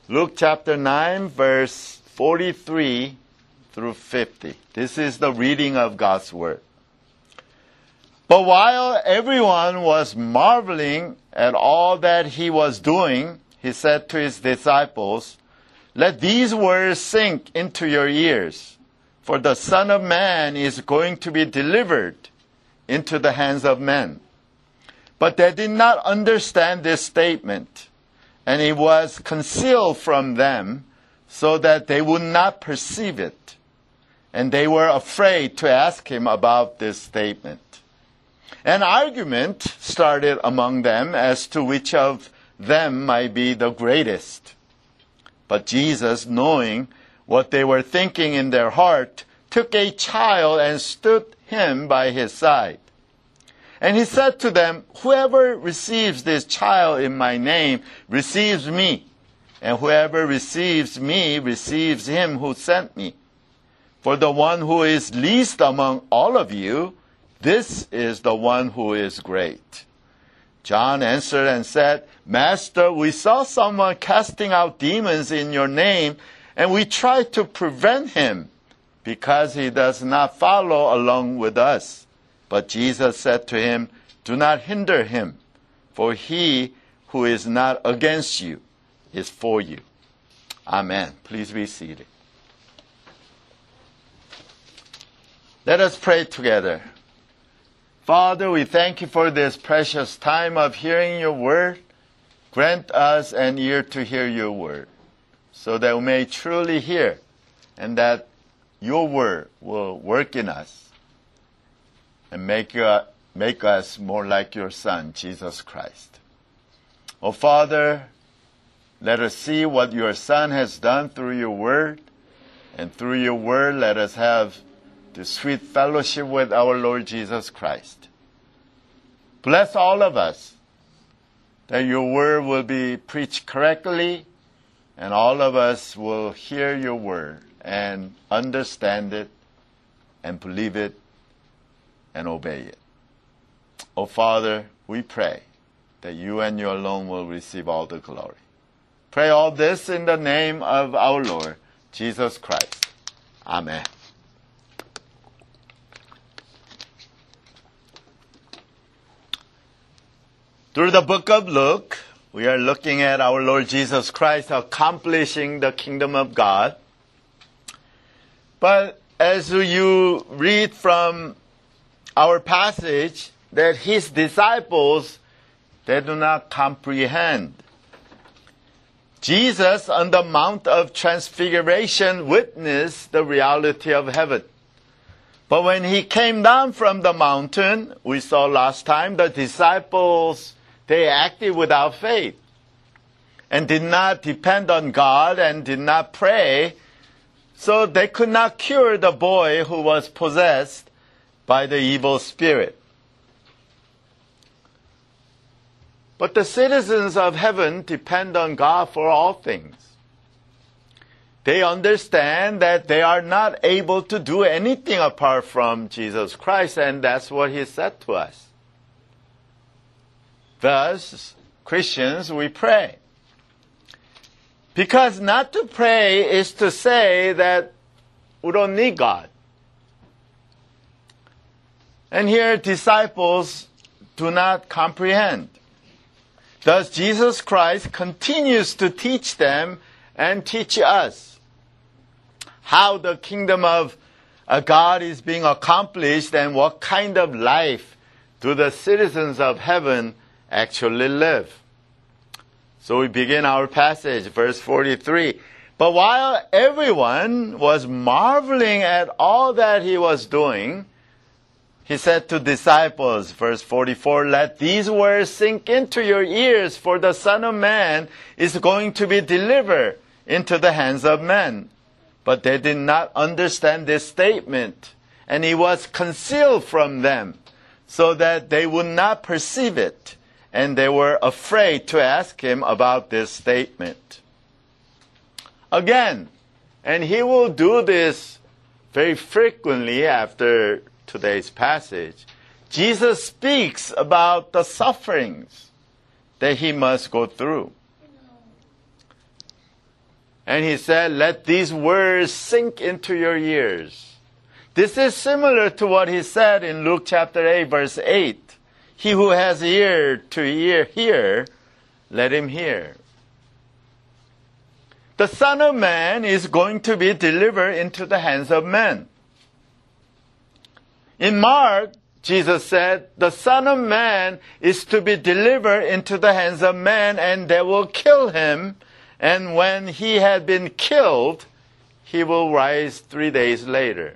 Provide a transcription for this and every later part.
Luke chapter 9, verse 43 through 50. This is the reading of God's Word. But while everyone was marveling at all that he was doing, he said to his disciples, "Let these words sink into your ears, for the Son of Man is going to be delivered into the hands of men." But they did not understand this statement, and it was concealed from them so that they would not perceive it. And they were afraid to ask him about this statement. An argument started among them as to which of them might be the greatest. But Jesus, knowing what they were thinking in their heart, took a child and stood him by his side. And he said to them, "Whoever receives this child in my name receives me, and whoever receives me receives him who sent me. For the one who is least among all of you, this is the one who is great." John answered and said, "Master, we saw someone casting out demons in your name, and we tried to prevent him, because he does not follow along with us." But Jesus said to him, "Do not hinder him, for he who is not against you is for you." Amen. Please be seated. Let us pray together. Father, we thank you for this precious time of hearing your word. Grant us an ear to hear your word, so that we may truly hear, and that your word will work in us and make us more like your Son, Jesus Christ. Oh, Father, let us see what your Son has done through your word, and through your word let us have the sweet fellowship with our Lord Jesus Christ. Bless all of us, that your word will be preached correctly, and all of us will hear your word and understand it and believe it and obey it. Oh, Father, we pray that you and you alone will receive all the glory. Pray all this in the name of our Lord Jesus Christ. Amen. Through the book of Luke, we are looking at our Lord Jesus Christ accomplishing the kingdom of God. But as you read from our passage, that his disciples, they do not comprehend. Jesus on the Mount of Transfiguration witnessed the reality of heaven. But when he came down from the mountain, we saw last time, the disciples, they acted without faith and did not depend on God and did not pray. So they could not cure the boy who was possessed by the evil spirit. But the citizens of heaven depend on God for all things. They understand that they are not able to do anything apart from Jesus Christ, and that's what he said to us. Thus, Christians, we pray. Because not to pray is to say that we don't need God. And here, disciples do not comprehend. Thus, Jesus Christ continues to teach them and teach us how the kingdom of God is being accomplished and what kind of life do the citizens of heaven actually live. So we begin our passage, verse 43. But while everyone was marveling at all that he was doing, he said to disciples, verse 44, "Let these words sink into your ears, for the Son of Man is going to be delivered into the hands of men." But they did not understand this statement, and it was concealed from them, so that they would not perceive it. And they were afraid to ask him about this statement. Again, and he will do this very frequently after today's passage, Jesus speaks about the sufferings that he must go through. And he said, let these words sink into your ears. This is similar to what he said in Luke chapter 8, verse 8. He who has ear to hear, let him hear. The Son of Man is going to be delivered into the hands of men. In Mark, Jesus said, the Son of Man is to be delivered into the hands of men, and they will kill him. And when he had been killed, he will rise 3 days later.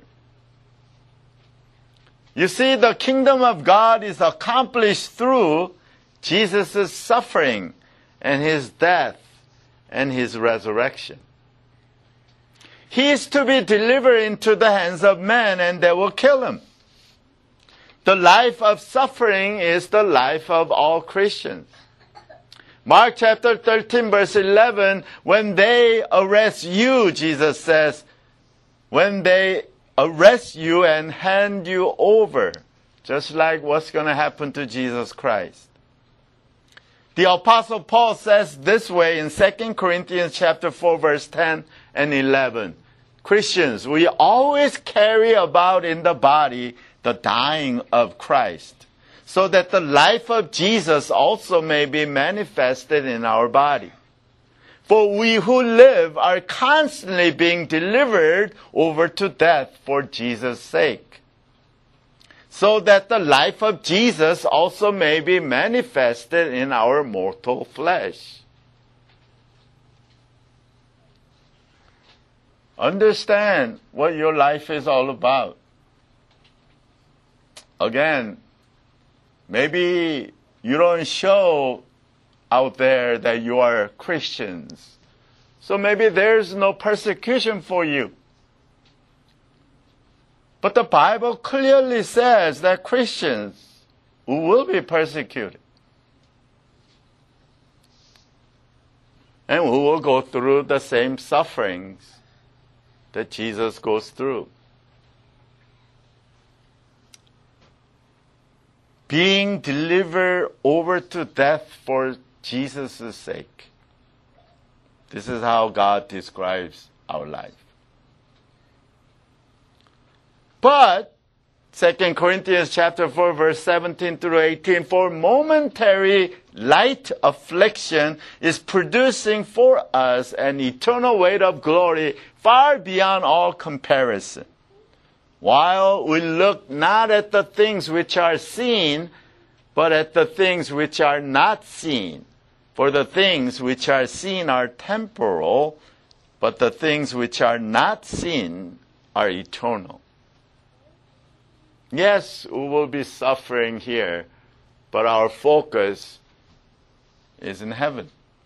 You see, the kingdom of God is accomplished through Jesus' suffering and his death and his resurrection. He is to be delivered into the hands of men, and they will kill him. The life of suffering is the life of all Christians. Mark chapter 13, verse 11, when they arrest you, Jesus says, when they arrest you and hand you over, just like what's going to happen to Jesus Christ. The Apostle Paul says this way in 2 Corinthians chapter 4, verse 10 and 11. Christians, we always carry about in the body the dying of Christ, so that the life of Jesus also may be manifested in our body. For we who live are constantly being delivered over to death for Jesus' sake, so that the life of Jesus also may be manifested in our mortal flesh. Understand what your life is all about. Again, maybe you don't show out there that you are Christians. So maybe there's no persecution for you. But the Bible clearly says that Christians will be persecuted. And who will go through the same sufferings that Jesus goes through. Being delivered over to death for Jesus' sake. This is how God describes our life. But 2 Corinthians chapter 4, verse 17 through 18, for momentary light affliction is producing for us an eternal weight of glory far beyond all comparison. While we look not at the things which are seen, but at the things which are not seen. For the things which are seen are temporal, but the things which are not seen are eternal. Yes, we will be suffering here, but our focus is in heaven.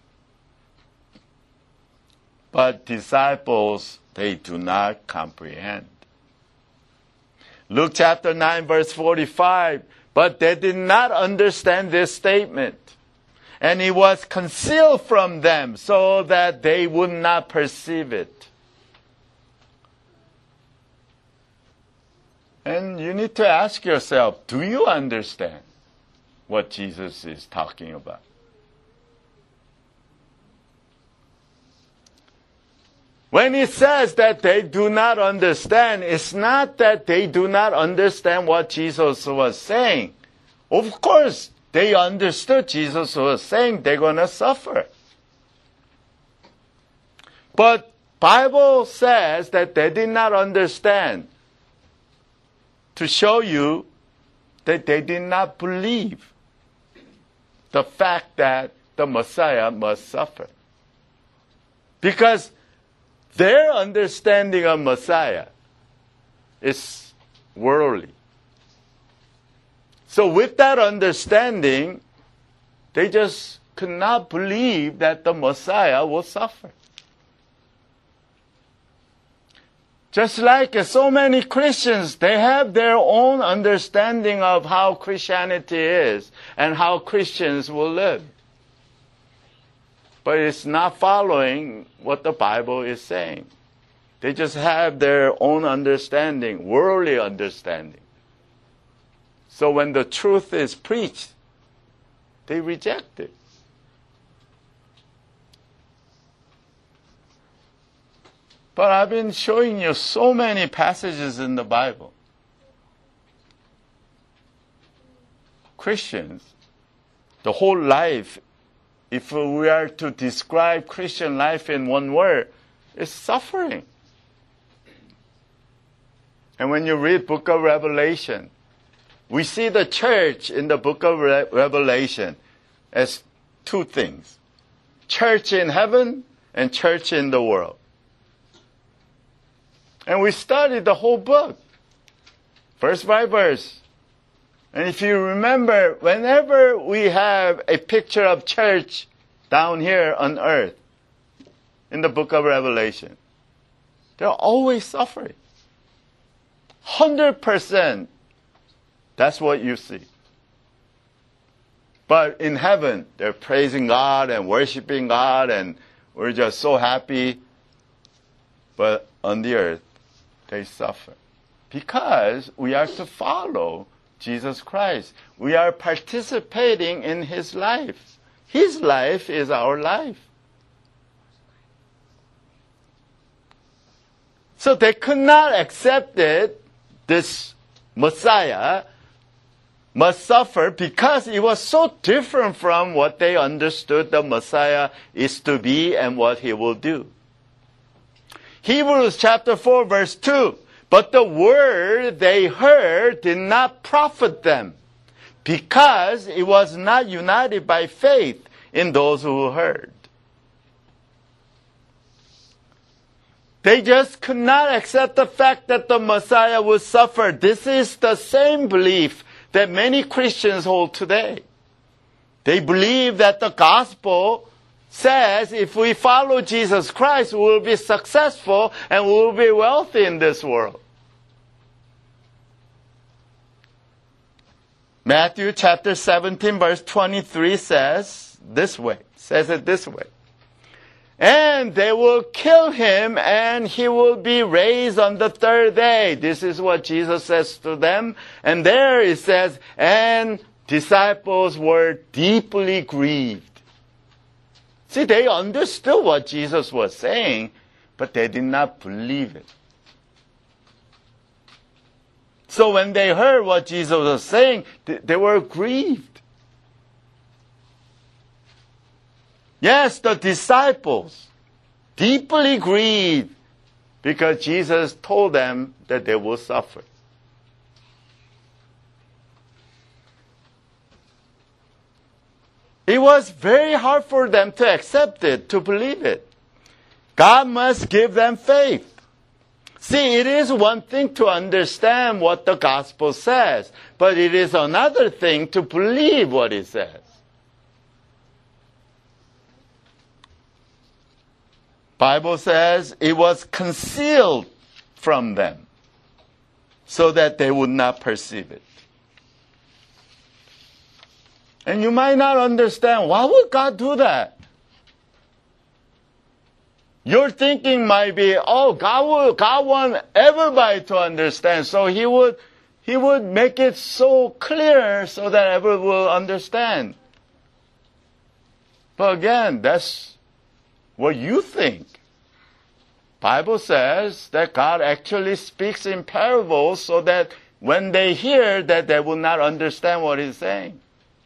But disciples, they do not comprehend. Luke chapter 9, verse 45, but they did not understand this statement. And it was concealed from them so that they would not perceive it. And you need to ask yourself, do you understand what Jesus is talking about? When he says that they do not understand, it's not that they do not understand what Jesus was saying. Of course, they understood Jesus was saying they're going to suffer. But Bible says that they did not understand, to show you that they did not believe the fact that the Messiah must suffer. Because their understanding of Messiah is worldly. So with that understanding, they just could not believe that the Messiah will suffer. Just like so many Christians, they have their own understanding of how Christianity is and how Christians will live. But it's not following what the Bible is saying. They just have their own understanding, worldly understanding. So when the truth is preached, they reject it. But I've been showing you so many passages in the Bible. Christians, the whole life, if we are to describe Christian life in one word, is suffering. And when you read book of Revelation, we see the church in the book of Revelation as two things. Church in heaven and church in the world. And we studied the whole book, verse by verse. And if you remember, whenever we have a picture of church down here on earth, in the book of Revelation, they're always suffering. 100%, that's what you see. But in heaven, they're praising God and worshiping God, and we're just so happy. But on the earth, they suffer. Because we are to follow Jesus Christ. We are participating in His life. His life is our life. So they could not accept it, this Messiah must suffer, because it was so different from what they understood the Messiah is to be and what He will do. Hebrews chapter 4 verse 2. But the word they heard did not profit them, because it was not united by faith in those who heard. They just could not accept the fact that the Messiah would suffer. This is the same belief that many Christians hold today. They believe that the gospel says if we follow Jesus Christ, we will be successful and we will be wealthy in this world. Matthew chapter 17 verse 23 says it this way. And they will kill him, and he will be raised on the third day. This is what Jesus says to them. And there it says, and disciples were deeply grieved. See, they understood what Jesus was saying, but they did not believe it. So when they heard what Jesus was saying, they were grieved. Yes, the disciples deeply grieved because Jesus told them that they will suffer. It was very hard for them to accept it, to believe it. God must give them faith. See, it is one thing to understand what the gospel says, but it is another thing to believe what it says. Bible says it was concealed from them so that they would not perceive it. And you might not understand, why would God do that? Your thinking might be, oh, God wants everybody to understand, so He would make it so clear so that everyone will understand. But again, that's what you think. Bible says that God actually speaks in parables so that when they hear that they will not understand what He's saying.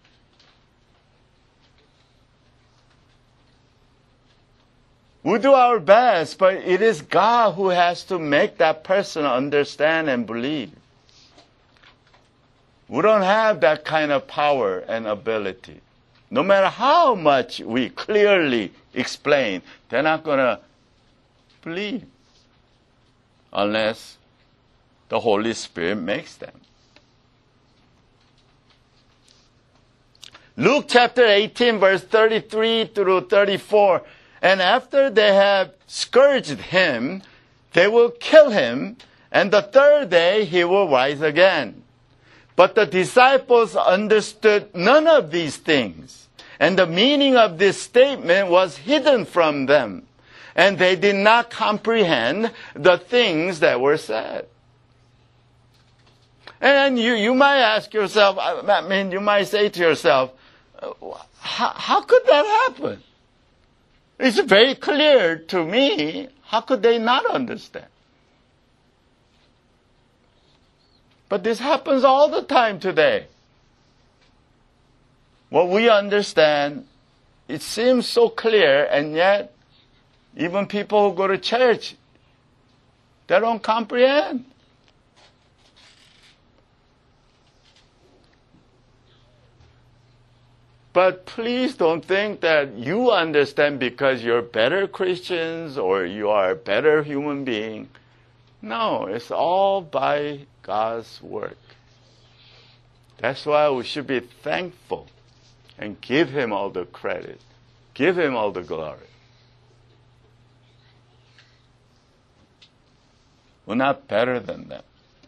We do our best, but it is God who has to make that person understand and believe. We don't have that kind of power and ability. No matter how much we clearly explain, they're not going to believe unless the Holy Spirit makes them. Luke chapter 18 verse 33 through 34. And after they have scourged him, they will kill him, and the third day he will rise again. But the disciples understood none of these things, and the meaning of this statement was hidden from them, and they did not comprehend the things that were said. And you might ask yourself, you might say to yourself, how could that happen? It's very clear to me. How could they not understand? But this happens all the time today. What we understand, it seems so clear, and yet even people who go to church, they don't comprehend. But please don't think that you understand because you're better Christians or you are a better human being. No, it's all by God's work. That's why we should be thankful and give Him all the credit, give Him all the glory. We're not better than them.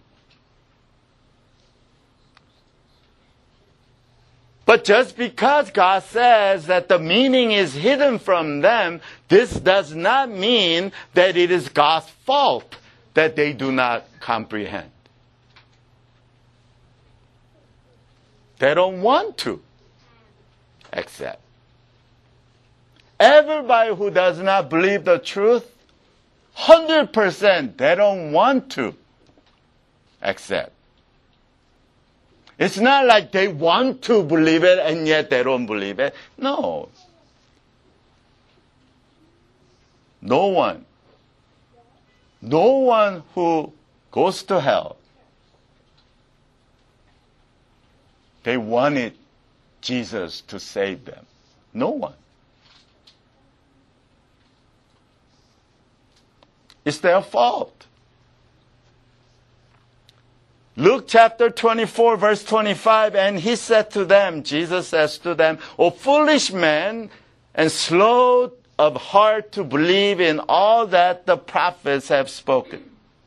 But just because God says that the meaning is hidden from them, this does not mean that it is God's fault that they do not comprehend. They don't want to accept. Everybody who does not believe the truth, 100%, they don't want to accept. It's not like they want to believe it and yet they don't believe it. No. No one who goes to hell, they wanted Jesus to save them. No one. It's their fault. Luke chapter 24, verse 25, and he said to them, Jesus says to them, O foolish men, and slow of heart to believe in all that the prophets have spoken.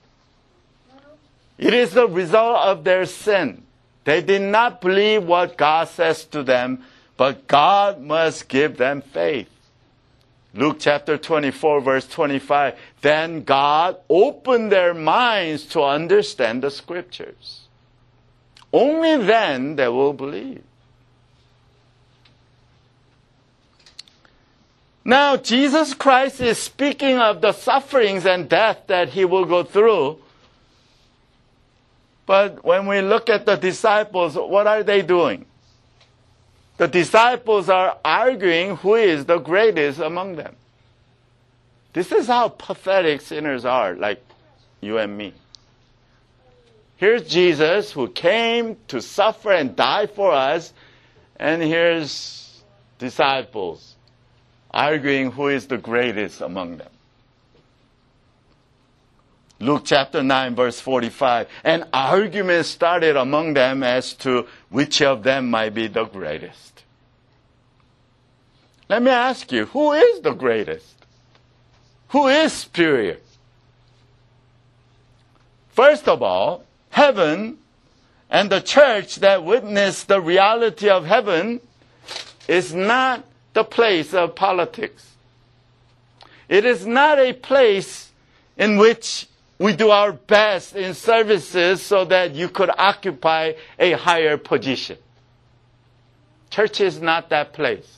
It is the result of their sin. They did not believe what God says to them, but God must give them faith. Luke chapter 24, verse 25. Then God opened their minds to understand the scriptures. Only then they will believe. Now, Jesus Christ is speaking of the sufferings and death that He will go through. But when we look at the disciples, what are they doing? The disciples are arguing who is the greatest among them. This is how pathetic sinners are, like you and me. Here's Jesus who came to suffer and die for us, and here's disciples arguing who is the greatest among them. Luke chapter 9, verse 45. An argument started among them as to which of them might be the greatest. Let me ask you, who is the greatest? Who is superior? First of all, heaven and the church that witnessed the reality of heaven is not the place of politics. It is not a place in which we do our best in services so that you could occupy a higher position. Church is not that place.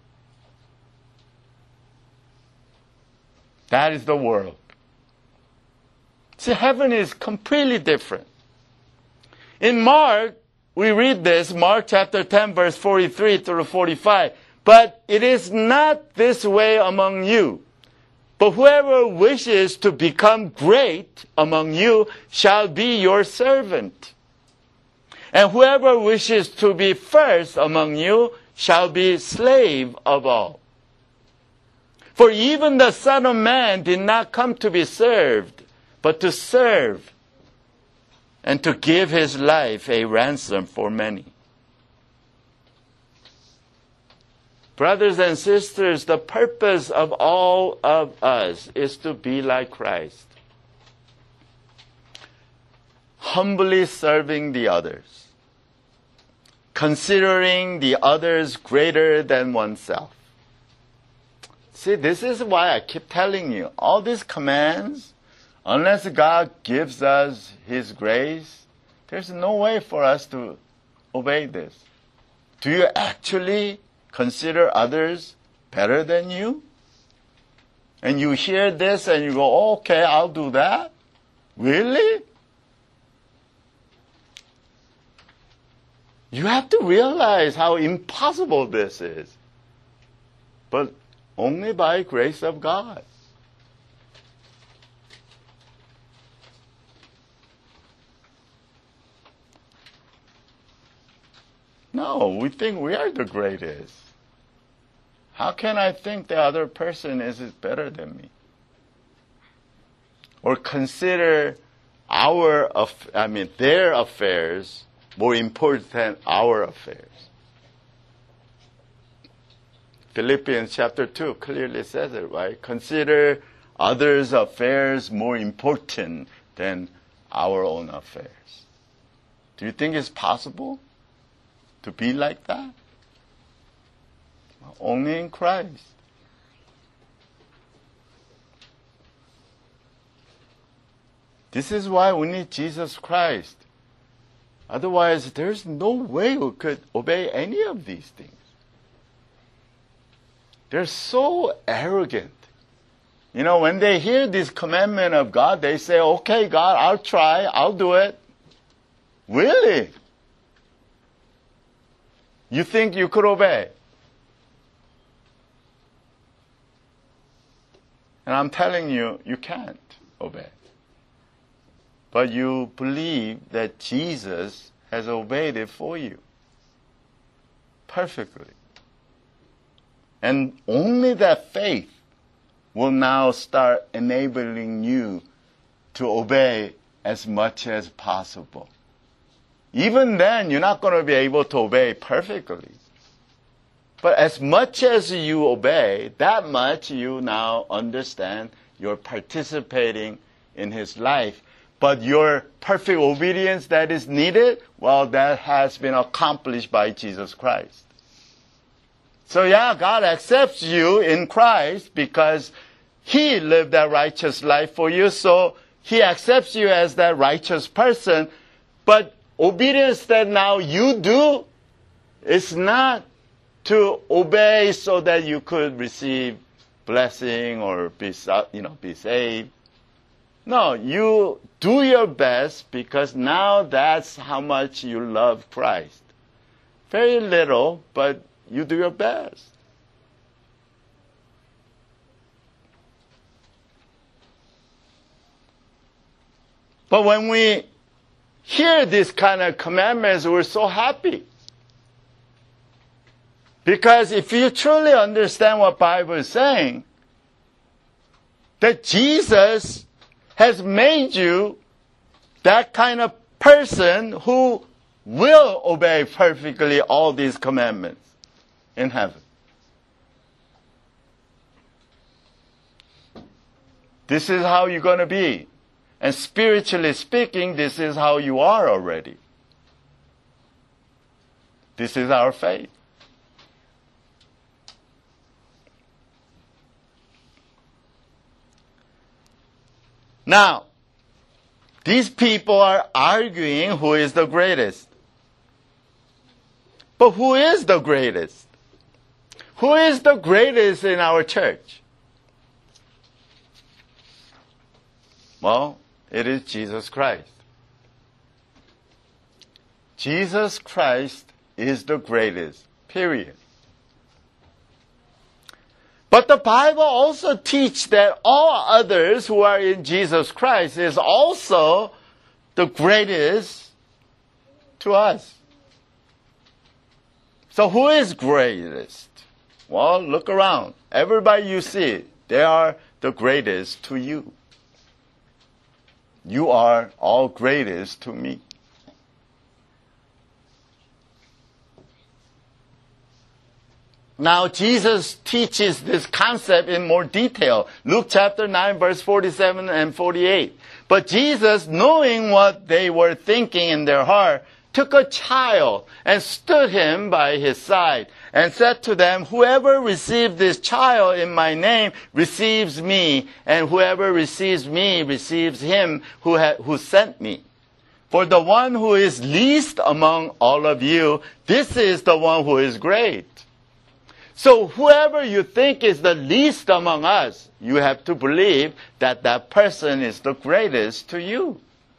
That is the world. See, heaven is completely different. In Mark, we read this, Mark chapter 10, verse 43 through 45. But it is not this way among you. But whoever wishes to become great among you shall be your servant. And whoever wishes to be first among you shall be slave of all. For even the Son of Man did not come to be served, but to serve, and to give His life a ransom for many. Brothers and sisters, the purpose of all of us is to be like Christ. Humbly serving the others. Considering the others greater than oneself. See, this is why I keep telling you, all these commands, unless God gives us His grace, there's no way for us to obey this. Do you actually consider others better than you? And you hear this and you go, okay, I'll do that. Really? You have to realize how impossible this is. But only by grace of God. No, we think we are the greatest. How can I think the other person is better than me? Or consider their affairs more important than our affairs. Philippians chapter 2 clearly says it, right? Consider others' affairs more important than our own affairs. Do you think it's possible to be like that? Only in Christ. This is why we need Jesus Christ. Otherwise, there's no way we could obey any of these things. They're so arrogant. You know, when they hear this commandment of God, they say, okay, God, I'll try, I'll do it. Really? You think you could obey? And I'm telling you, you can't obey. But you believe that Jesus has obeyed it for you perfectly. And only that faith will now start enabling you to obey as much as possible. Even then, you're not going to be able to obey perfectly. But as much as you obey, that much you now understand you're participating in His life. But your perfect obedience that is needed, well, that has been accomplished by Jesus Christ. So yeah, God accepts you in Christ because He lived that righteous life for you. So He accepts you as that righteous person. But obedience that now you do is not to obey so that you could receive blessing or be saved. No, you do your best because now that's how much you love Christ. Very little, but you do your best. But when we hear this kind of commandments, we're so happy. Because if you truly understand what the Bible is saying, that Jesus has made you that kind of person who will obey perfectly all these commandments in heaven. This is how you're going to be. And spiritually speaking, this is how you are already. This is our faith. Now, these people are arguing who is the greatest. But who is the greatest? Who is the greatest in our church? Well, it is Jesus Christ. Jesus Christ is the greatest, period. But the Bible also teaches that all others who are in Jesus Christ is also the greatest to us. So who is greatest? Well, look around. Everybody you see, they are the greatest to you. You are all greatest to me. Now, Jesus teaches this concept in more detail. Luke chapter 9, verse 47 and 48. But Jesus, knowing what they were thinking in their heart, took a child and stood him by his side and said to them, whoever receives this child in my name receives me, and whoever receives me receives him who sent me. For the one who is least among all of you, this is the one who is great. So whoever you think is the least among us, you have to believe that that person is the greatest to you.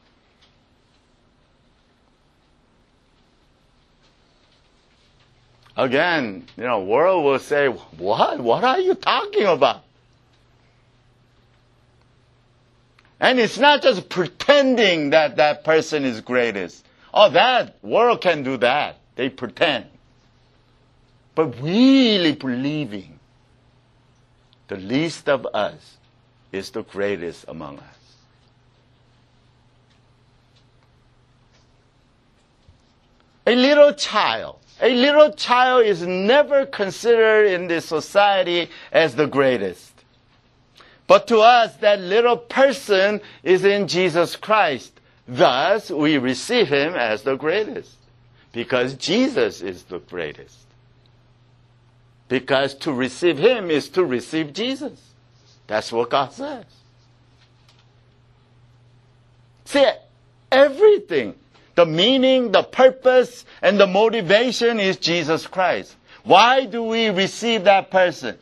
Again, world will say, what? What are you talking about? And it's not just pretending that that person is greatest. Oh, that world can do that. They pretend. But really believing the least of us is the greatest among us. A little child is never considered in this society as the greatest. But to us, that little person is in Jesus Christ. Thus, we receive him as the greatest. Because Jesus is the greatest. Because to receive him is to receive Jesus. That's what God says. See, everything, the meaning, the purpose, and the motivation is Jesus Christ. Why do we receive that person?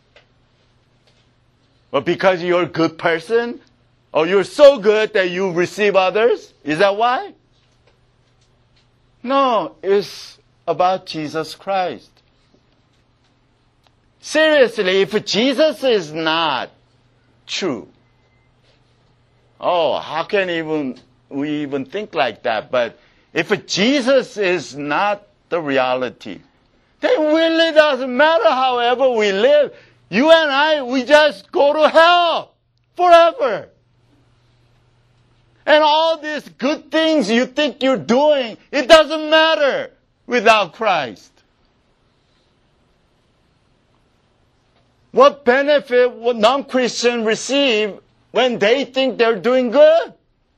Well, because you're a good person? Or you're so good that you receive others? Is that why? No, it's about Jesus Christ. Seriously, if Jesus is not true, how can we even think like that? But if Jesus is not the reality, then it really doesn't matter however we live. You and I, we just go to hell forever. And all these good things you think you're doing, it doesn't matter without Christ. What benefit would non-Christians receive when they think they're doing good?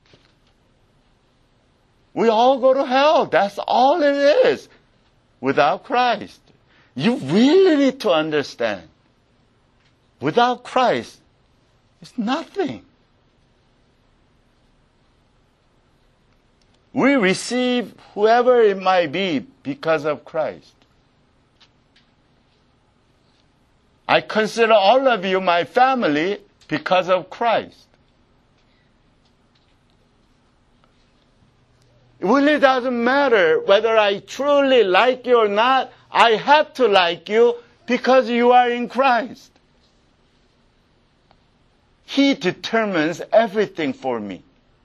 We all go to hell. That's all it is without Christ. You really need to understand. Without Christ, it's nothing. We receive whoever it might be because of Christ. I consider all of you my family because of Christ. It really doesn't matter whether I truly like you or not. I have to like you because you are in Christ. He determines everything for me.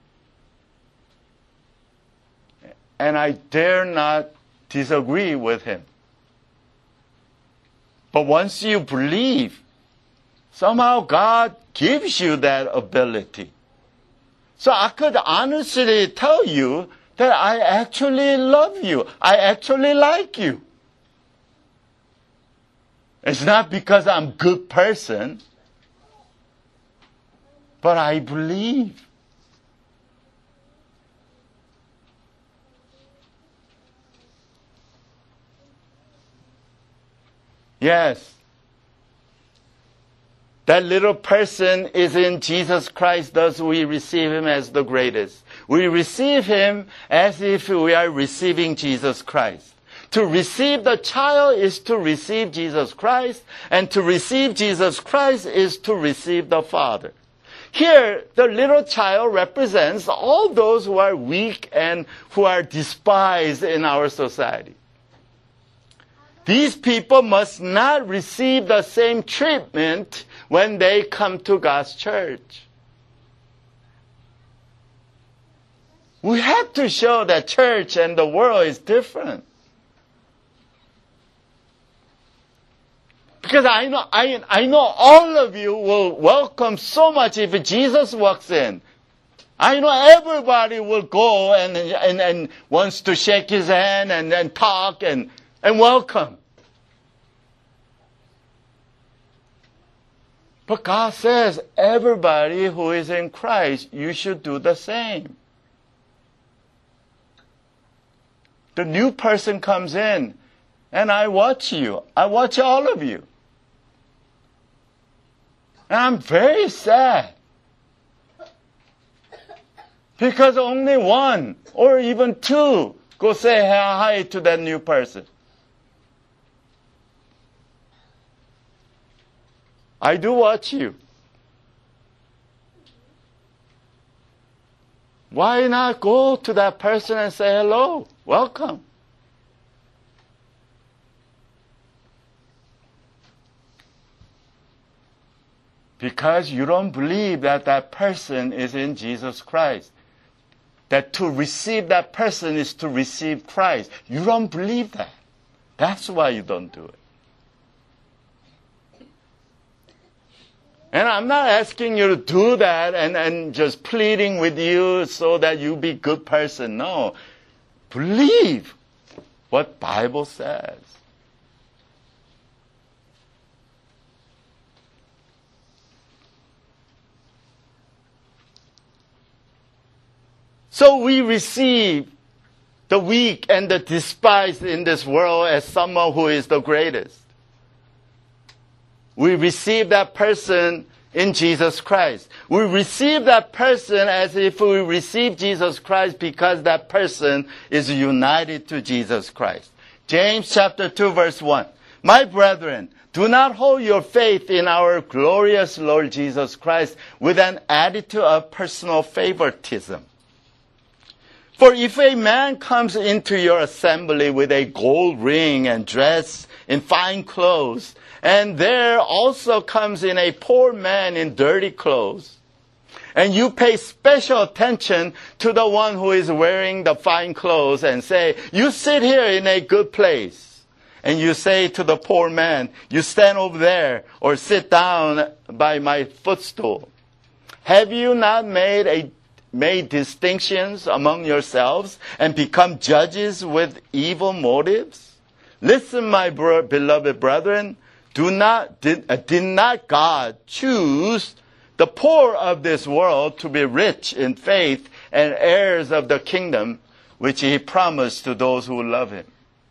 And I dare not disagree with him. But once you believe, somehow God gives you that ability. So I could honestly tell you that I actually love you. I actually like you. It's not because I'm a good person, but I believe. Yes. That little person is in Jesus Christ, thus we receive him as the greatest. We receive him as if we are receiving Jesus Christ. To receive the child is to receive Jesus Christ, and to receive Jesus Christ is to receive the Father. Here, the little child represents all those who are weak and who are despised in our society. These people must not receive the same treatment when they come to God's church. We have to show that church and the world is different. Because I know all of you will welcome so much if Jesus walks in. I know everybody will go and wants to shake his hand and talk and welcome. But God says, everybody who is in Christ, you should do the same. The new person comes in, and I watch you. I watch all of you. And I'm very sad. Because only one or even two go say hi to that new person. I do watch you. Why not go to that person and say hello, welcome? Because you don't believe that that person is in Jesus Christ. That to receive that person is to receive Christ. You don't believe that. That's why you don't do it. And I'm not asking you to do that and just pleading with you so that you be a good person. No. Believe what Bible says. So we receive the weak and the despised in this world as someone who is the greatest. We receive that person in Jesus Christ. We receive that person as if we receive Jesus Christ because that person is united to Jesus Christ. James chapter 2 verse 1. My brethren, do not hold your faith in our glorious Lord Jesus Christ with an attitude of personal favoritism. For if a man comes into your assembly with a gold ring and dressed in fine clothes, and there also comes in a poor man in dirty clothes, and you pay special attention to the one who is wearing the fine clothes and say, you sit here in a good place. And you say to the poor man, you stand over there or sit down by my footstool. Have you not made distinctions among yourselves and become judges with evil motives? Listen, my beloved brethren, did not God choose the poor of this world to be rich in faith and heirs of the kingdom which he promised to those who love him?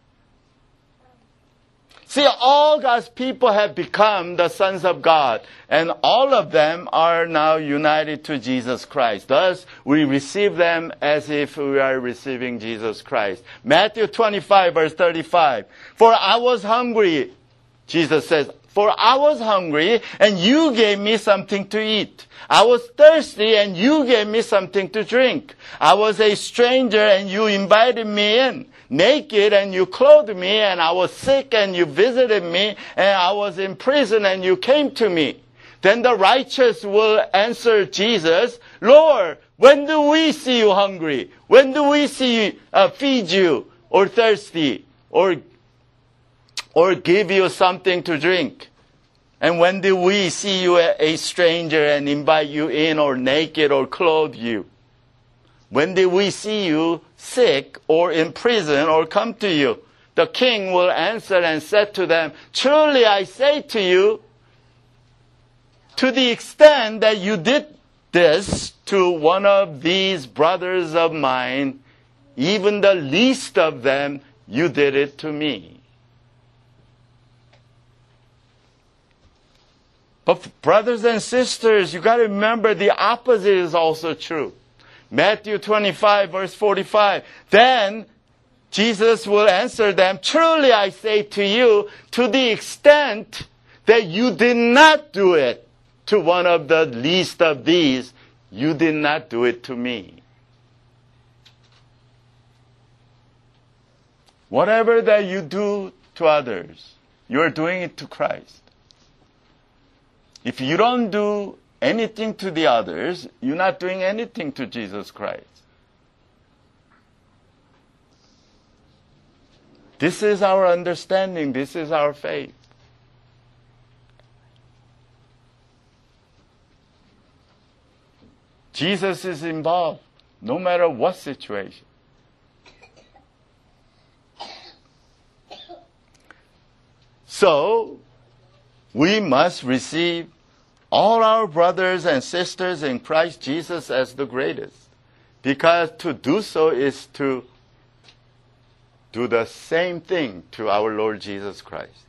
See, all God's people have become the sons of God, and all of them are now united to Jesus Christ. Thus, we receive them as if we are receiving Jesus Christ. Matthew 25, verse 35. For I was hungry, Jesus says, for I was hungry, and you gave me something to eat. I was thirsty, and you gave me something to drink. I was a stranger, and you invited me in. Naked, and you clothed me, and I was sick, and you visited me, and I was in prison, and you came to me. Then the righteous will answer Jesus, Lord, when do we see you hungry? When do we see feed you, or thirsty, or give you something to drink? And when do we see you a stranger and invite you in, or naked, or clothe you? When did we see you sick or in prison or come to you? The king will answer and said to them, truly I say to you, to the extent that you did this to one of these brothers of mine, even the least of them, you did it to me. But brothers and sisters, you got to remember the opposite is also true. Matthew 25, verse 45. Then Jesus will answer them, truly I say to you, to the extent that you did not do it to one of the least of these, you did not do it to me. Whatever that you do to others, you are doing it to Christ. If you don't do anything to the others, you're not doing anything to Jesus Christ. This is our understanding. This is our faith. Jesus is involved, no matter what situation. So, we must receive all our brothers and sisters in Christ Jesus as the greatest. Because to do so is to do the same thing to our Lord Jesus Christ.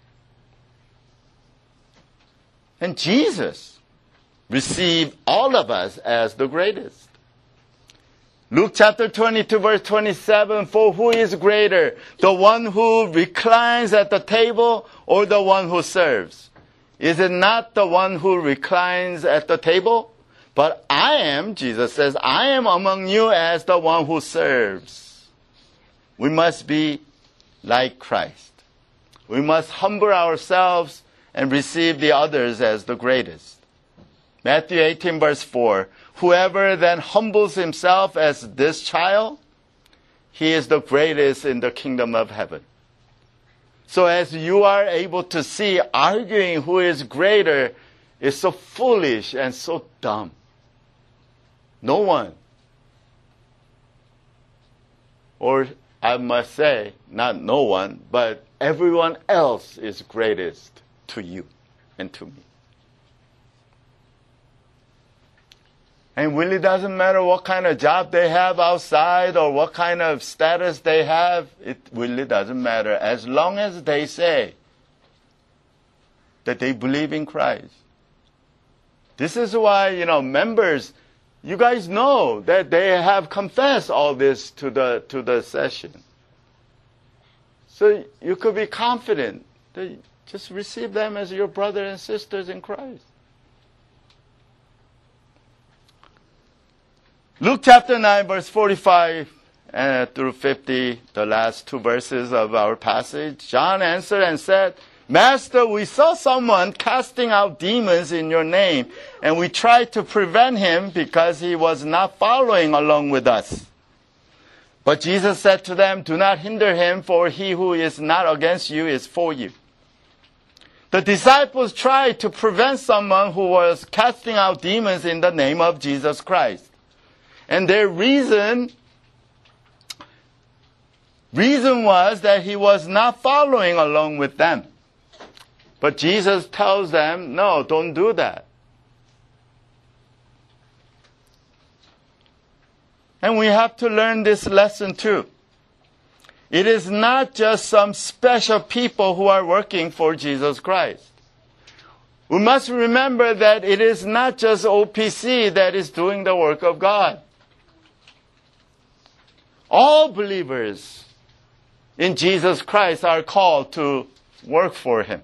And Jesus received all of us as the greatest. Luke chapter 22 verse 27, for who is greater, the one who reclines at the table or the one who serves? Is it not the one who reclines at the table? But I am, Jesus says, I am among you as the one who serves. We must be like Christ. We must humble ourselves and receive the others as the greatest. Matthew 18 verse 4, whoever then humbles himself as this child, he is the greatest in the kingdom of heaven. So as you are able to see, arguing who is greater is so foolish and so dumb. No one, or I must say, not no one, but everyone else is greatest to you and to me. And it really doesn't matter what kind of job they have outside or what kind of status they have. It really doesn't matter as long as they say that they believe in Christ. This is why, members, you guys know that they have confessed all this to the session. So you could be confident that you just receive them as your brothers and sisters in Christ. Luke chapter 9, verse 45 through 50, the last two verses of our passage. John answered and said, Master, we saw someone casting out demons in your name, and we tried to prevent him because he was not following along with us. But Jesus said to them, do not hinder him, for he who is not against you is for you. The disciples tried to prevent someone who was casting out demons in the name of Jesus Christ. And their reason was that he was not following along with them. But Jesus tells them, no, don't do that. And we have to learn this lesson too. It is not just some special people who are working for Jesus Christ. We must remember that it is not just OPC that is doing the work of God. All believers in Jesus Christ are called to work for Him.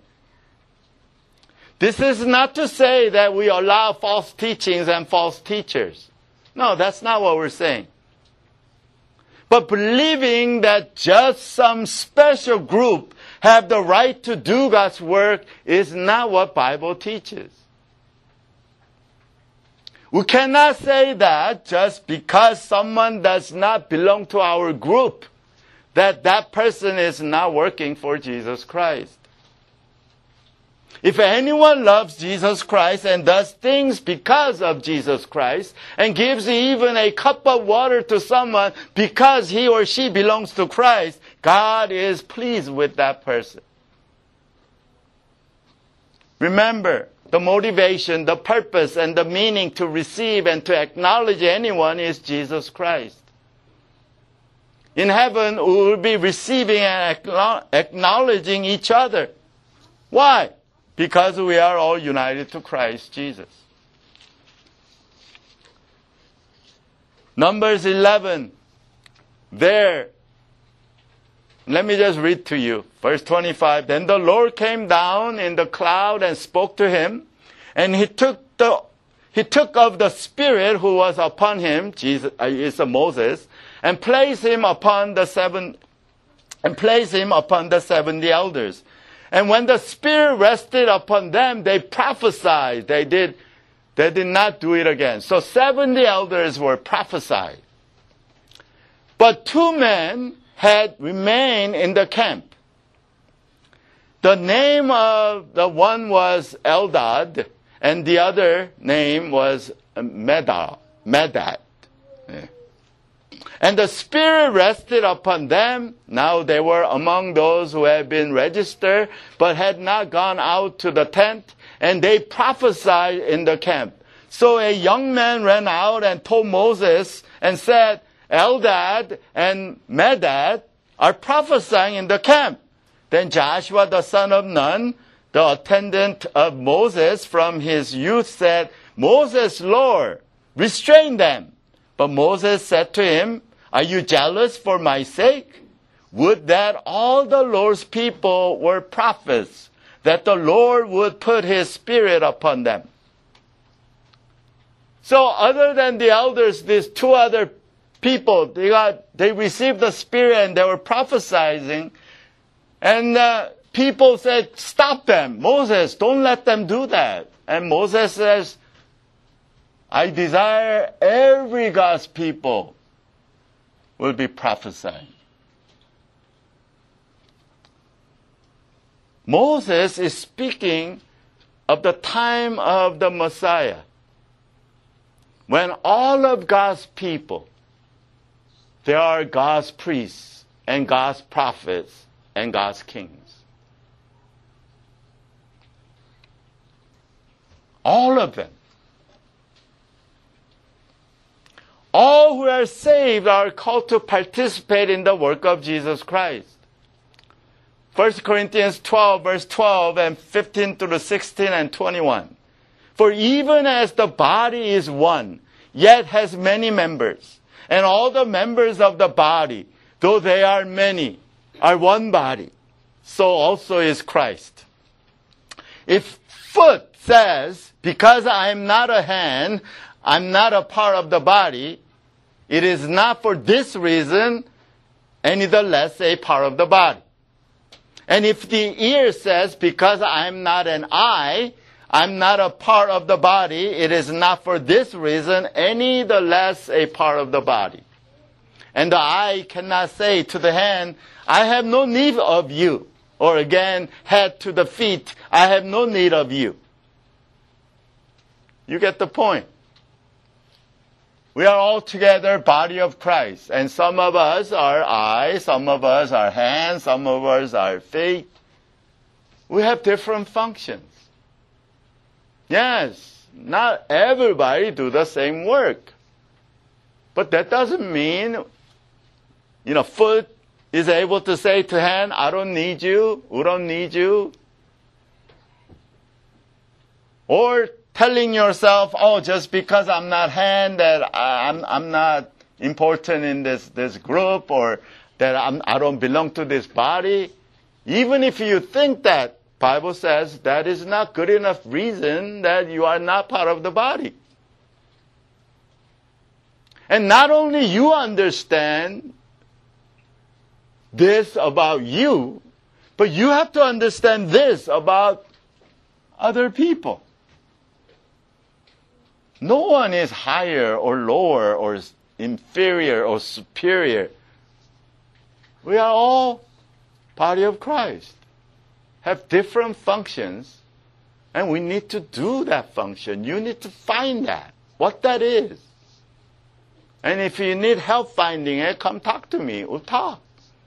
This is not to say that we allow false teachings and false teachers. No, that's not what we're saying. But believing that just some special group have the right to do God's work is not what Bible teaches. We cannot say that just because someone does not belong to our group, that person is not working for Jesus Christ. If anyone loves Jesus Christ and does things because of Jesus Christ and gives even a cup of water to someone because he or she belongs to Christ, God is pleased with that person. Remember, the motivation, the purpose, and the meaning to receive and to acknowledge anyone is Jesus Christ. In heaven, we will be receiving and acknowledging each other. Why? Because we are all united to Christ Jesus. Numbers 11. There. Let me just read to you. Verse 25. Then the Lord came down in the cloud and spoke to him. And he took of the Spirit who was upon him, Moses, and placed him upon the 70 elders. And when the Spirit rested upon them, they prophesied. They did not do it again. So 70 elders were prophesied. But 2 men had remained in the camp. The name of the one was Eldad, and the other name was Medad. Yeah. And the Spirit rested upon them. Now they were among those who had been registered, but had not gone out to the tent, and they prophesied in the camp. So a young man ran out and told Moses and said, Eldad and Medad are prophesying in the camp. Then Joshua the son of Nun, the attendant of Moses from his youth, said, Moses, Lord, restrain them. But Moses said to him, are you jealous for my sake? Would that all the Lord's people were prophets, that the Lord would put His Spirit upon them. So other than the elders, these two other people, they received the Spirit and they were prophesying. And people said, stop them. Moses, don't let them do that. And Moses says, I desire every God's people will be prophesying. Moses is speaking of the time of the Messiah, when all of God's people, they are God's priests and God's prophets and God's kings. All of them. All who are saved are called to participate in the work of Jesus Christ. 1 Corinthians 12, verse 12 and 15 through 16 and 21. For even as the body is one, yet has many members, and all the members of the body, though they are many, are one body, so also is Christ. If foot says, because I am not a hand, I'm not a part of the body, it is not for this reason any the less a part of the body. And if the ear says, because I'm not an eye, I'm not a part of the body, it is not for this reason any the less a part of the body. And the eye cannot say to the hand, I have no need of you. Or again, head to the feet, I have no need of you. You get the point. We are all together body of Christ. And some of us are eyes, some of us are hands, some of us are feet. We have different functions. Yes, not everybody do the same work. But that doesn't mean, foot is able to say to hand, I don't need you, we don't need you. Or telling yourself, just because I'm not hand, that I'm not important in this group, or that I don't belong to this body. Even if you think that, Bible says that is not good enough reason that you are not part of the body. And not only you understand this about you, but you have to understand this about other people. No one is higher or lower or inferior or superior. We are all body of Christ, have different functions, and we need to do that function. You need to find that, what that is. And if you need help finding it, come talk to me. We'll talk.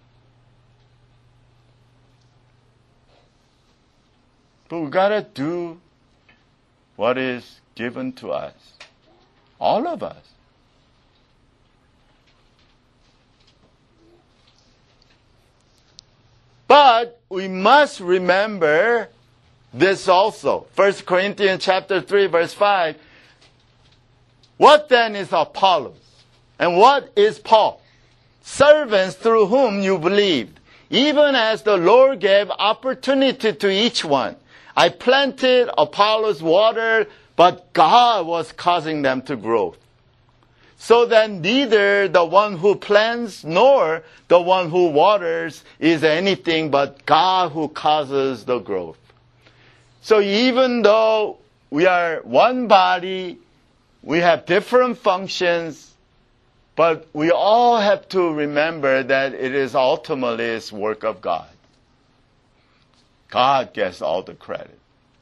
But we gotta do what is given to us. All of us. But we must remember this also. 1 Corinthians chapter 3, verse 5. What then is Apollos? And what is Paul? Servants through whom you believed, even as the Lord gave opportunity to each one. I planted, Apollos watered, but God was causing them to grow. So then neither the one who plants nor the one who waters is anything but God who causes the growth. So even though we are one body, we have different functions, but we all have to remember that it is ultimately the work of God. God gets all the credit.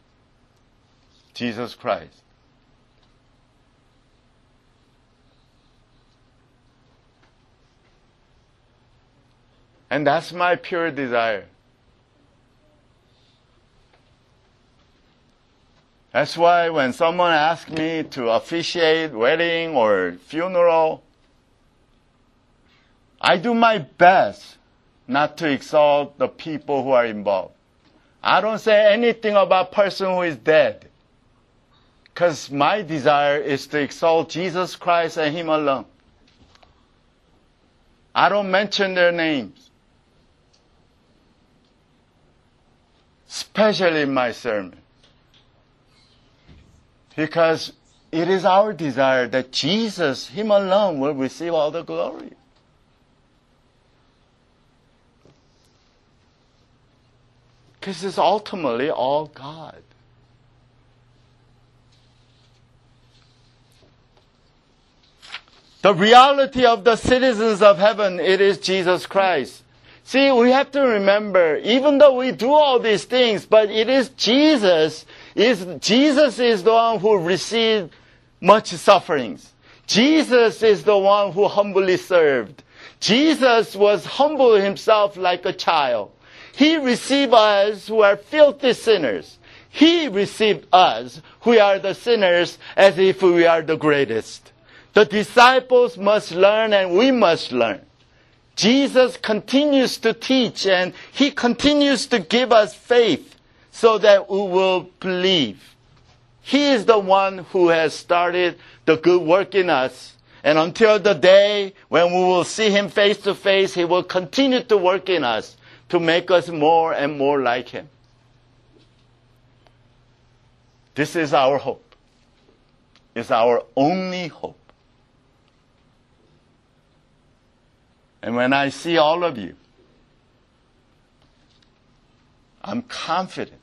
Jesus Christ. And that's my pure desire. That's why when someone asks me to officiate wedding or funeral, I do my best not to exalt the people who are involved. I don't say anything about person who is dead, because my desire is to exalt Jesus Christ and Him alone. I don't mention their names. especially in my sermon. Because it is our desire that Jesus, Him alone, will receive all the glory. Because it's ultimately all God. The reality of the citizens of heaven, it is Jesus Christ. See, we have to remember, even though we do all these things, but it is Jesus. Jesus is the one who received much sufferings. Jesus is the one who humbly served. Jesus was humble himself like a child. He received us who are filthy sinners. He received us who are the sinners as if we are the greatest. The disciples must learn and we must learn. Jesus continues to teach and He continues to give us faith so that we will believe. He is the one who has started the good work in us. And until the day when we will see Him face to face, He will continue to work in us to make us more and more like Him. This is our hope. It's our only hope. And when I see all of you, I'm confident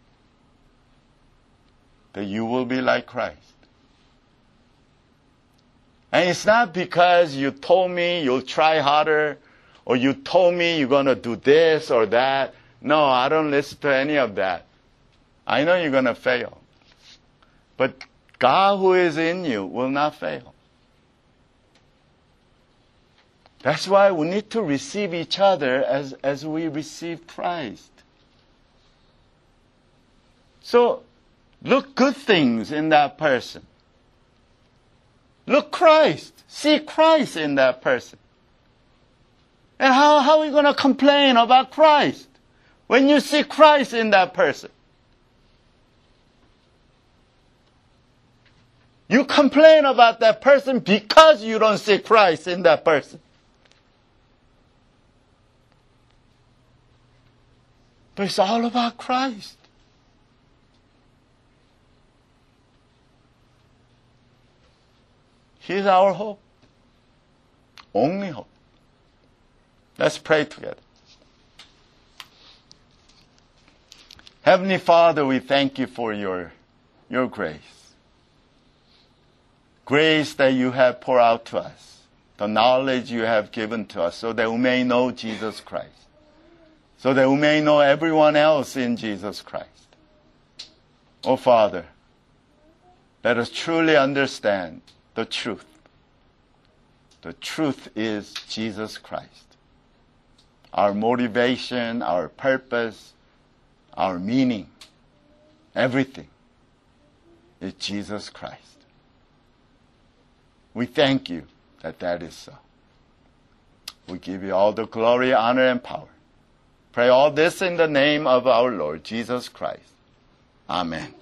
that you will be like Christ. And it's not because you told me you'll try harder, or you told me you're going to do this or that. No, I don't listen to any of that. I know you're going to fail. But God who is in you will not fail. That's why we need to receive each other as we receive Christ. So, look good things in that person. Look Christ. See Christ in that person. And how are we going to complain about Christ when you see Christ in that person? You complain about that person because you don't see Christ in that person. But it's all about Christ. He's our hope. Only hope. Let's pray together. Heavenly Father, we thank you for your grace. Grace that you have poured out to us. The knowledge you have given to us so that we may know Jesus Christ. So that we may know everyone else in Jesus Christ. Oh Father, let us truly understand the truth. The truth is Jesus Christ. Our motivation, our purpose, our meaning, everything is Jesus Christ. We thank you that is so. We give you all the glory, honor, and power. Pray all this in the name of our Lord Jesus Christ. Amen.